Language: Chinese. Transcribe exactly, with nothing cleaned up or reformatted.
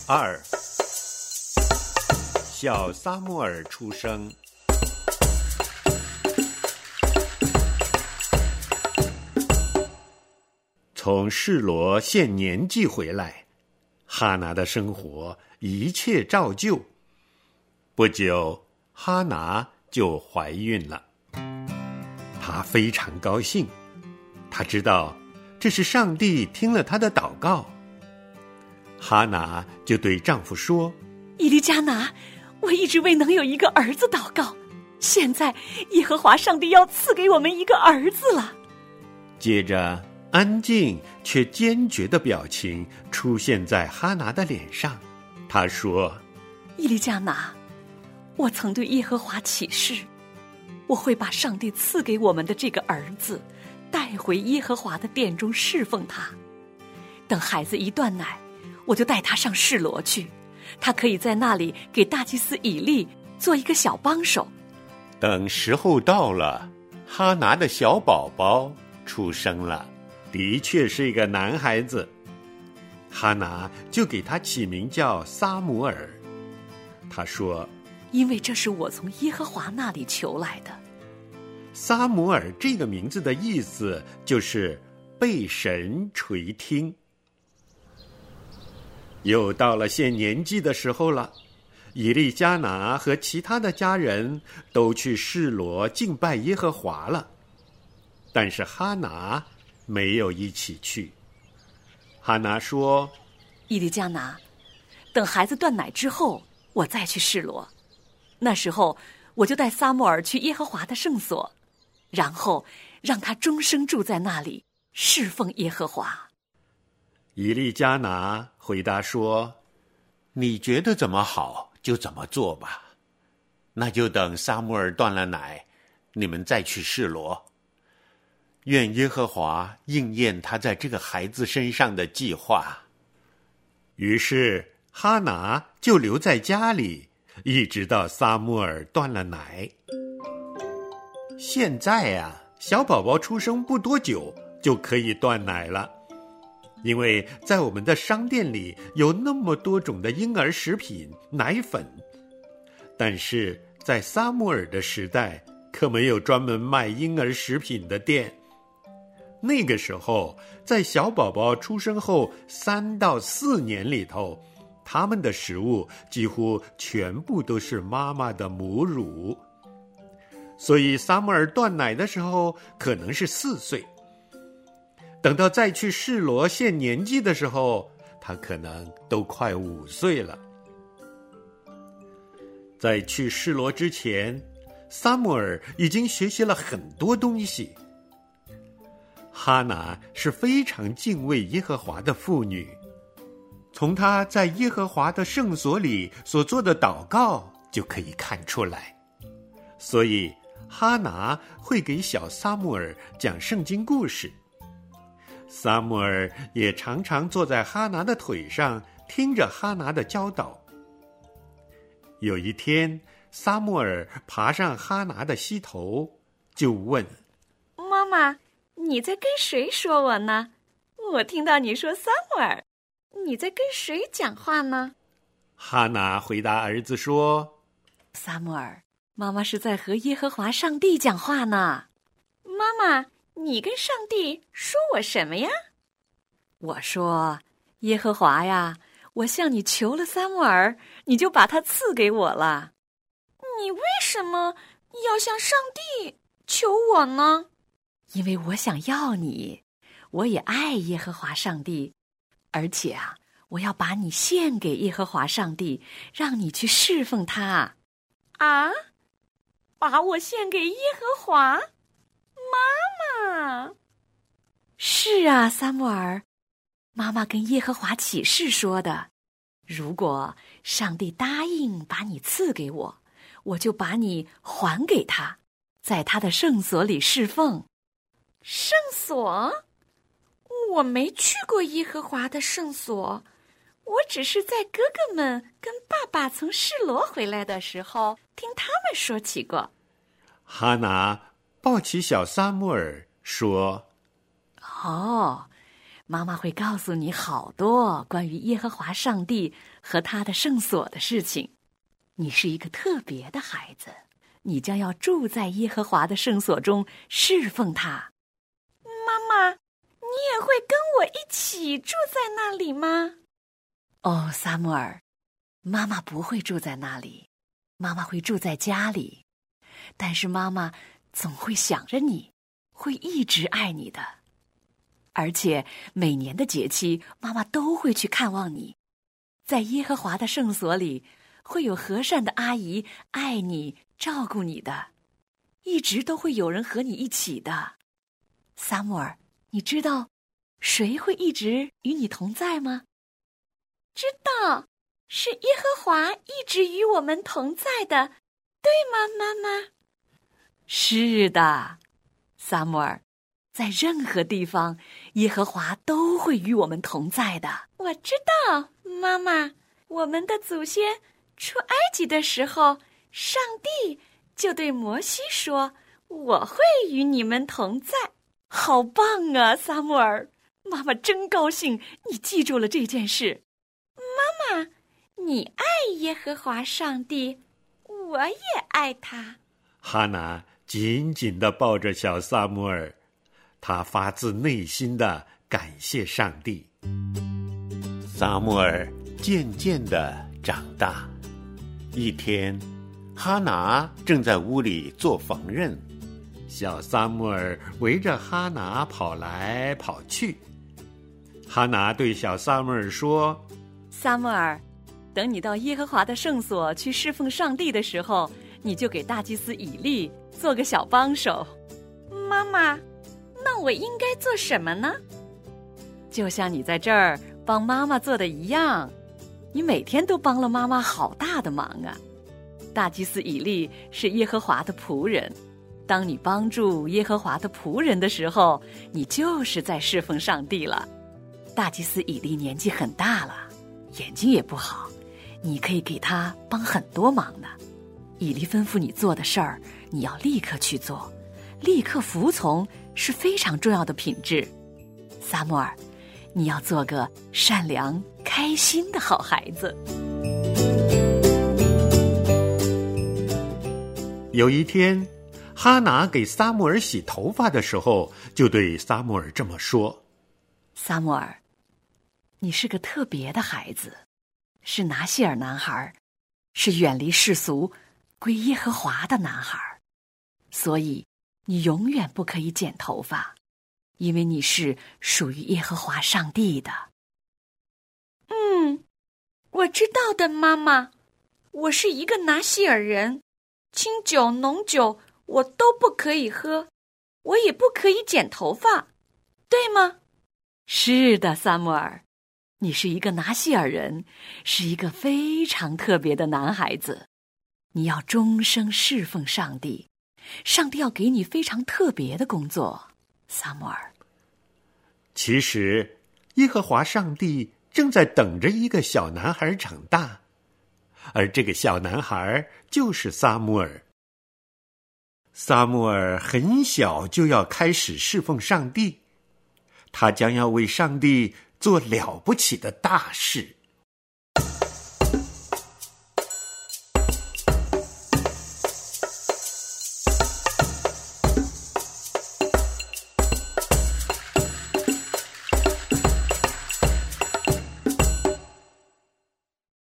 二，小撒母耳出生。从示罗献年祭回来，哈拿的生活一切照旧。不久，哈拿就怀孕了。她非常高兴，她知道这是上帝听了她的祷告。哈拿就对丈夫说： 伊利加拿，我一直未能有一个儿子祷告，现在耶和华上帝要赐给我们一个儿子了。 接着安静却坚决的表情出现在哈拿的脸上。她说： 伊利加拿，我曾对耶和华起誓，我会把上帝赐给我们的这个儿子带回耶和华的殿中侍奉他。等孩子一断奶，我就带他上示罗去，他可以在那里给大祭司以利做一个小帮手。 等时候到了，哈拿的小宝宝出生了，的确是一个男孩子。哈拿就给他起名叫撒母耳。他说： 因为这是我从耶和华那里求来的。 撒母耳这个名字的意思就是被神垂听。又到了献年祭的时候了，以利加拿和其他的家人都去示罗敬拜耶和华了，但是哈拿没有一起去。哈拿说： 以利加拿，等孩子断奶之后，我再去示罗，那时候我就带撒母耳去耶和华的圣所，然后让他终生住在那里侍奉耶和华。 以利加拿回答说：你觉得怎么好就怎么做吧，那就等撒母耳断了奶，你们再去示罗。愿耶和华应验他在这个孩子身上的计划。于是哈拿就留在家里，一直到撒母耳断了奶。现在啊，小宝宝出生不多久就可以断奶了，因为在我们的商店里有那么多种的婴儿食品、奶粉。但是在撒母耳的时代，可没有专门卖婴儿食品的店。那个时候，在小宝宝出生后三到四年里头，他们的食物几乎全部都是妈妈的母乳。所以撒母耳断奶的时候可能是四岁，等到再去示罗献年祭的时候，他可能都快五岁了。在去示罗之前，撒母耳已经学习了很多东西。哈拿是非常敬畏耶和华的妇女，从她在耶和华的圣所里所做的祷告就可以看出来。所以哈拿会给小撒母耳讲圣经故事，撒母耳也常常坐在哈拿的腿上，听着哈拿的教导。有一天，撒母耳爬上哈拿的膝头，就问： 妈妈，你在跟谁说我呢？我听到你说撒母耳，你在跟谁讲话呢？ 哈拿回答儿子说： 撒母耳，妈妈是在和耶和华上帝讲话呢。妈妈，你跟上帝说我什么呀？我说：耶和华呀，我向你求了撒母耳，你就把他赐给我了。你为什么要向上帝求我呢？因为我想要你，我也爱耶和华上帝，而且啊，我要把你献给耶和华上帝，让你去侍奉他。啊？把我献给耶和华？妈妈？是啊，撒母耳，妈妈跟耶和华起誓说的，如果上帝答应把你赐给我，我就把你还给他，在他的圣所里侍奉。圣所？我没去过耶和华的圣所，我只是在哥哥们跟爸爸从示罗回来的时候听他们说起过。 哈拿抱起小撒母耳说： 哦， 妈妈会告诉你好多关于耶和华上帝和他的圣所的事情。你是一个特别的孩子，你将要住在耶和华的圣所中侍奉他。 妈妈，你也会跟我一起住在那里吗？ 哦，撒母耳，妈妈不会住在那里，妈妈会住在家里，但是妈妈总会想着你，会一直爱你的。而且每年的节期，妈妈都会去看望你。在耶和华的圣所里，会有和善的阿姨爱你、照顾你的，一直都会有人和你一起的。撒母耳，你知道谁会一直与你同在吗？ 知道，是耶和华一直与我们同在的，对吗，妈妈？ 是的，撒母耳，在任何地方，耶和华都会与我们同在的。 我知道，妈妈，我们的祖先出埃及的时候，上帝就对摩西说，我会与你们同在。 好棒啊，撒母耳，妈妈真高兴你记住了这件事。 妈妈，你爱耶和华上帝，我也爱他。 哈拿紧紧地抱着小撒母耳，他发自内心地感谢上帝。撒母耳渐渐地长大，一天，哈拿正在屋里做缝纫，小撒母耳围着哈拿跑来跑去。哈拿对小撒母耳说： 撒母耳，等你到耶和华的圣所去侍奉上帝的时候，你就给大祭司以利做个小帮手。 妈妈，那我应该做什么呢？ 就像你在这儿帮妈妈做的一样，你每天都帮了妈妈好大的忙啊。大祭司以利是耶和华的仆人，当你帮助耶和华的仆人的时候，你就是在侍奉上帝了。大祭司以利年纪很大了，眼睛也不好，你可以给他帮很多忙的。以利吩咐你做的事儿，你要立刻去做，立刻服从是非常重要的品质。撒母耳，你要做个善良、开心的好孩子。 有一天，哈拿给撒母耳洗头发的时候，就对撒母耳这么说： 撒母耳，你是个特别的孩子，是拿细尔男孩，是远离世俗、归耶和华的男孩，所以你永远不可以剪头发，因为你是属于耶和华上帝的。 嗯，我知道的，妈妈。我是一个拿细尔人，清酒、浓酒我都不可以喝，我也不可以剪头发，对吗？ 是的，撒母耳，你是一个拿细尔人，是一个非常特别的男孩子。你要终生侍奉上帝，上帝要给你非常特别的工作，撒母耳。 其实，耶和华上帝正在等着一个小男孩长大，而这个小男孩就是撒母耳。撒母耳很小就要开始侍奉上帝，他将要为上帝做了不起的大事。